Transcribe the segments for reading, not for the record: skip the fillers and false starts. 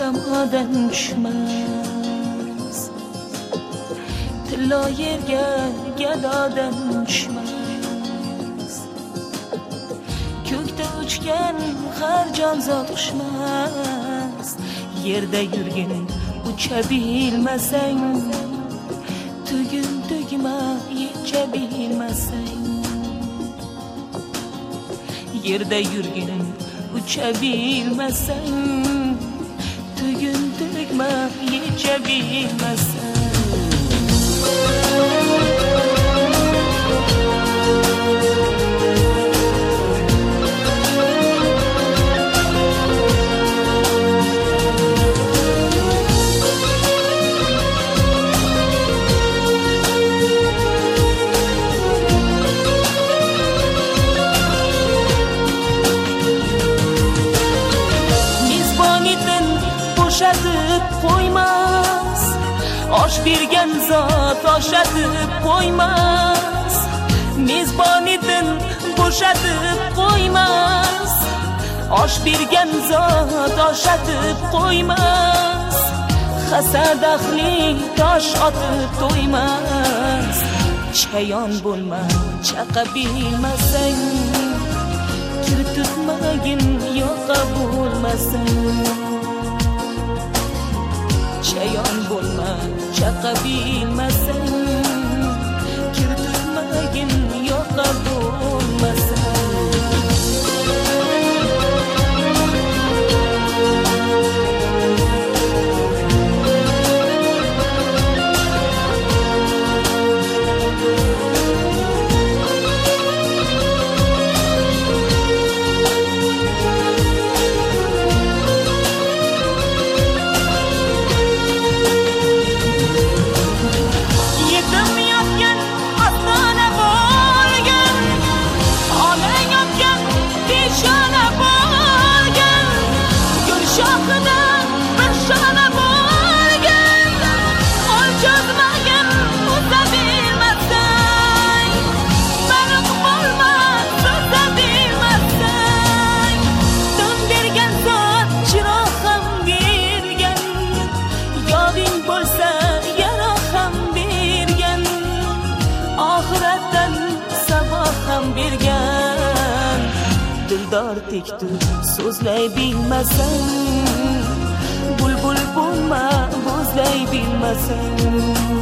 samodan tushmas, tillo yerga gadodan tushmas. Ko'kda uchgan har jonzot qushmas, yerda yurgin ucha bilmasang, tugul tugma yecha bilmasang. Yerda yurgin ucha bilmasang, tugul tugma yecha bilmasang. Bo'shatib qo'ymas, osh bergan zot oshatib qo'ymas. Mezbonidan bo'shatib qo'ymas, osh bergan zot oshatib qo'ymas. Hasad ahli tosh otib to'ymas. Chayon bo'lma chaqa bilmasang, kir tutmagin yoqa bo'lmasang. Chayon bo'lma chaqa bilmasang, kir tutmagin yoqa bo'lmasang. Dildor tektur so'zlay bilmasang, bulbul bo'lma bo'zlay bilmasang.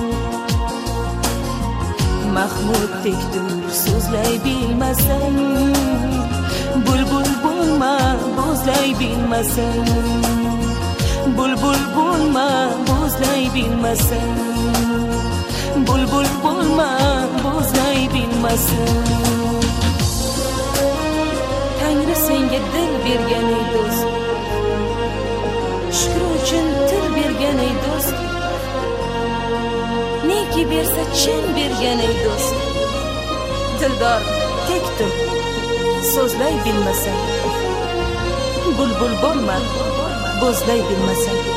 Mahmud tektur so'zlay bilmasang, bulbul bo'lma bo'zlay bilmasang. Bulbul bo'lma bo'zlay bilmasang, bulbul bo'lma bo'zlay bilmasang. Tangri senga dil bergan ey do'st, shukr uchun til bergan ey do'st. Neki bersa chin bergan ey do'st. Dildor tektur so'zlay bilmasang, bulbul bo'lma bo'zlay bilmasang.